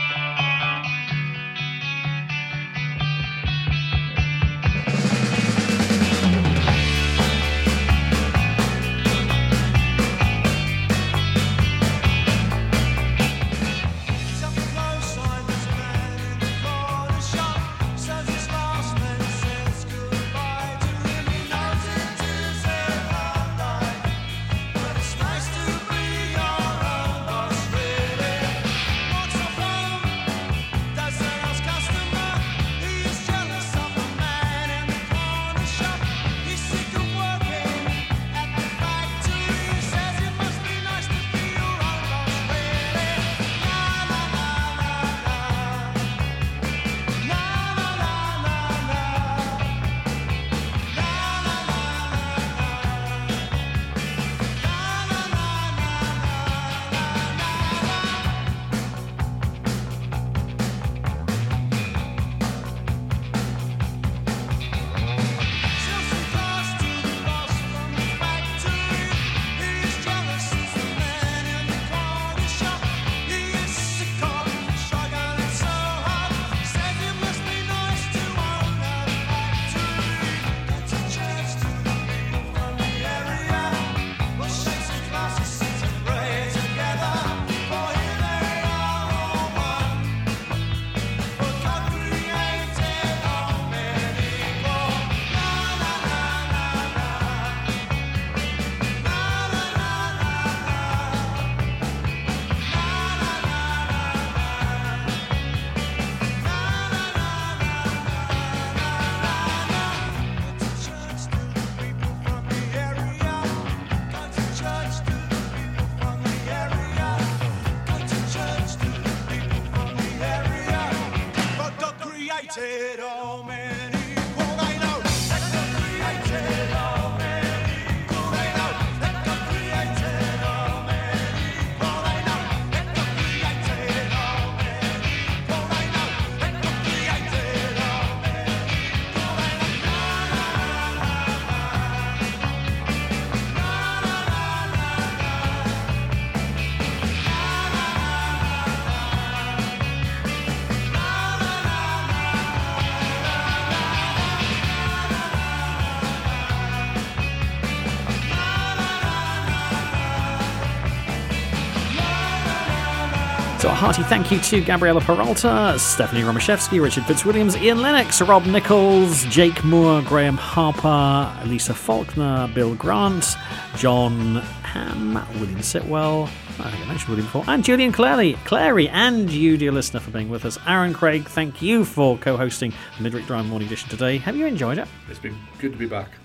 So a hearty thank you to Gabriella Peralta, Stephanie Romaszewski, Richard Fitzwilliams, Ian Lennox, Rob Nichols, Jake Moore, Graham Harper, Lisa Faulkner, Bill Grant, John Ham, William Sitwell, I think I mentioned William before, and Julian Clary, and you, dear listener, for being with us. Aaron Craig, thank you for co-hosting the Midweek Drive Morning Edition today. Have you enjoyed it? It's been good to be back.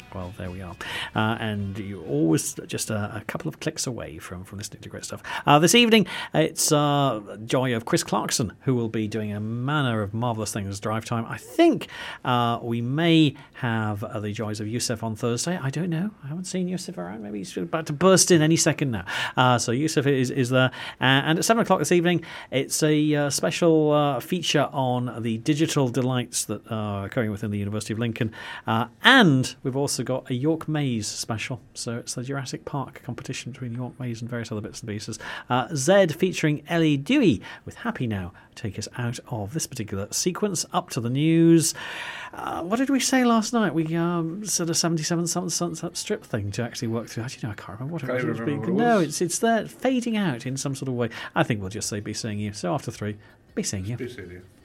Well, there we are. And you're always just a couple of clicks away from listening to great stuff. This evening, it's joy of Chris Clarkson, who will be doing a manner of marvellous things drive time. I think we may have the joys of Yusuf on Thursday. I don't know. I haven't seen Yusuf around. Maybe he's about to burst in any second now. So Yusuf is there. And at 7 o'clock this evening, it's a special feature on the digital delights that are occurring within the University of Lincoln. And we've also got a York Maze special. So it's the Jurassic Park competition between York Maze and various other bits and pieces. Zed featuring Ellie Dewey with Happy Now take us out of this particular sequence. Up to the news. What did we say last night? We said a 77 Sunset Strip thing to actually work through. Actually, no, I can't remember what it was. No, it's there fading out in some sort of way. I think we'll just say be seeing you. So after 3, be seeing you. Be seeing you.